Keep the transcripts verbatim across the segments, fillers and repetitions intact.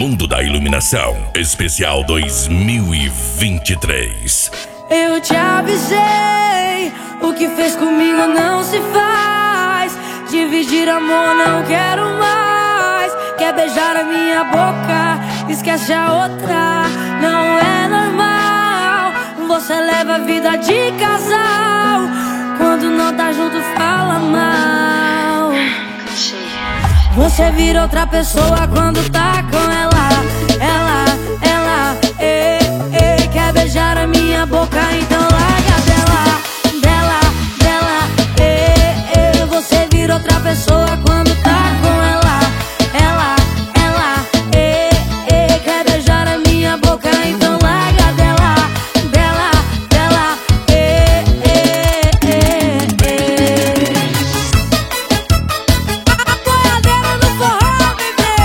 Mundo da Iluminação, especial dois mil e vinte e três. Eu te avisei, o que fez comigo não se faz. Dividir amor não quero mais. Quer beijar a minha boca, esquece a outra. Não é normal, você leva a vida de casal. Quando não tá junto fala mal. Você vira outra pessoa quando tá com ela. Ela, ela, eh, eh. Quer beijar a minha boca, então larga dela. Dela, dela, eh, eh. Você vira outra pessoa quando tá com ela. Ela, ela, eh, eh. Quer beijar a minha boca, então larga dela. Dela, dela, eh, eh, eh, eh. Apoiadeira do forró,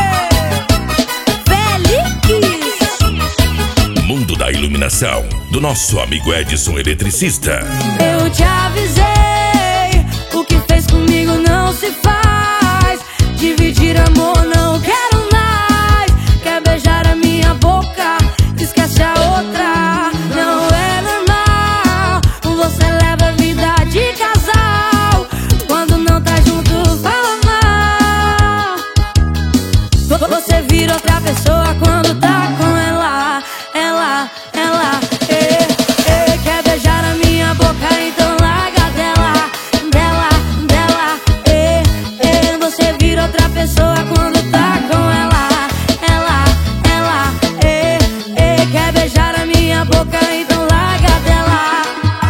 bebê. Feliz. Mundo da Iluminação, do nosso amigo Edson Eletricista. Eu te avisei, o que fez comigo não se faz. Dividir amor não quero mais. Quer beijar a minha boca, esquece a outra. Não é normal, você leva a vida de casal. Quando não tá junto fala mal. Você vira outra pessoa quando tá com ela. Ela, ela, eh, eh. Quer beijar a minha boca, então larga dela. Dela, dela, eh, eh. Você vira outra pessoa quando tá com ela. Ela, ela, eh, eh. Quer beijar a minha boca, então larga dela.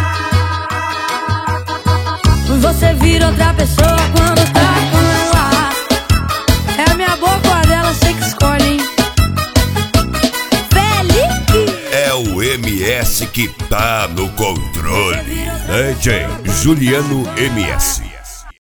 Você vira outra pessoa quando tá com ela. É a minha boca ou a dela, sei que escolhe, hein? É o M S que tá no controle. D J Juliano M S.